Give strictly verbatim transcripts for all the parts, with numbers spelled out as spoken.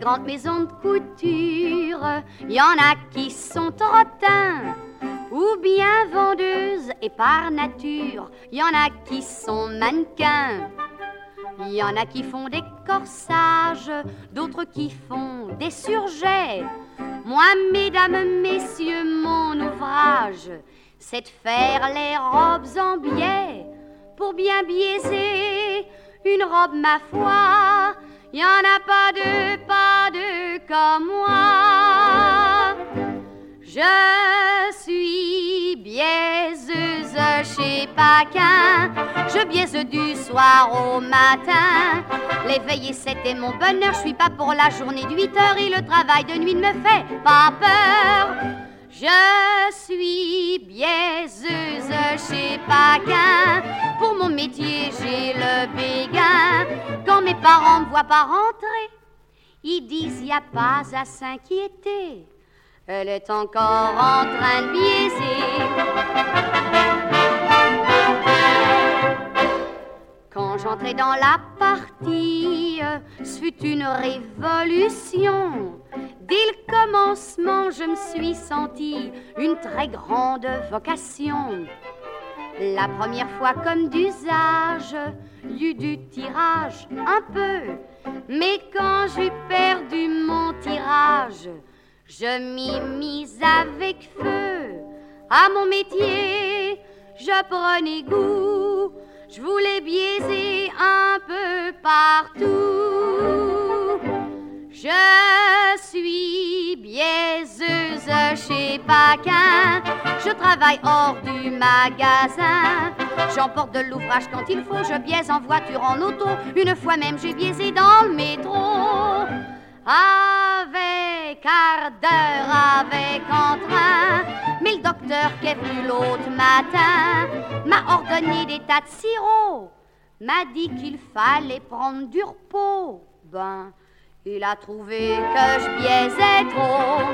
grandes maisons de couture, y en a qui sont trottins ou bien vendeuses, et par nature, y en a qui sont mannequins. Y en a qui font des corsages, d'autres qui font des surjets. Moi, mesdames, messieurs, mon ouvrage, c'est de faire les robes en biais. Pour bien biaiser une robe, ma foi, y en a pas deux, pas deux comme moi. Je suis biaiseuse chez Paquin, je biaise du soir au matin. L'éveil et c'était mon bonheur, je suis pas pour la journée de huit heures et le travail de nuit ne me fait pas peur. Je suis biaiseuse chez Paquin, pour mon métier j'ai le béguin. Quand mes parents me voient pas rentrer, ils disent y a pas à s'inquiéter, elle est encore en train de biaiser. Quand j'entrais dans la partie, ce fut une révolution. Dès le commencement, je me suis sentie une très grande vocation. La première fois comme d'usage, y eut du tirage un peu. Mais quand j'eus perdu mon tirage, je m'y mis avec feu. À mon métier, je prenais goût. Je voulais biaiser un peu partout. Je suis biaiseuse chez Paquin, je travaille hors du magasin. J'emporte de l'ouvrage quand il faut, je biaise en voiture, en auto. Une fois même j'ai biaisé dans le métro. Avec ardeur, avec entrain, mais le docteur qui est venu l'autre matin m'a ordonné des tas de sirop, m'a dit qu'il fallait prendre du repos. Ben, il a trouvé que je biaisais trop.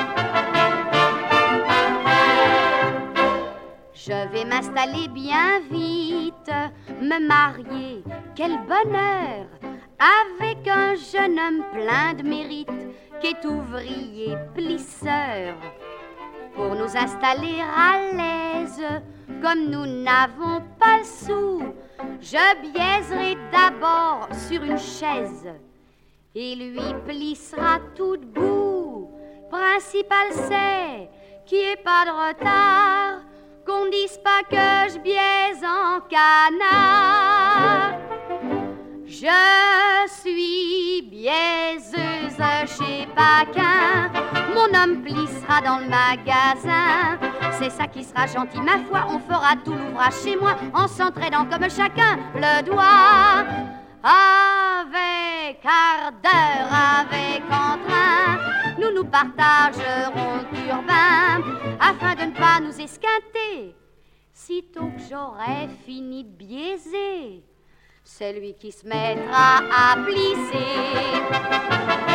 Je vais m'installer bien vite, me marier, quel bonheur, avec un jeune homme plein de mérite, qui est ouvrier plisseur. Pour nous installer à l'aise, comme nous n'avons pas le sou, je biaiserai d'abord sur une chaise et lui plissera tout debout. Principal c'est qu'il n'y ait pas de retard, qu'on ne dise pas que je biaise en canard. Je suis biaiseuse chez Paquin, mon homme plissera dans le magasin. C'est ça qui sera gentil, ma foi, on fera tout l'ouvrage chez moi, en s'entraidant comme chacun le doit. Avec ardeur, avec entrain, nous nous partagerons le turbin, afin de ne pas nous esquinter. Sitôt que j'aurai fini de biaiser, c'est lui qui se mettra à plisser.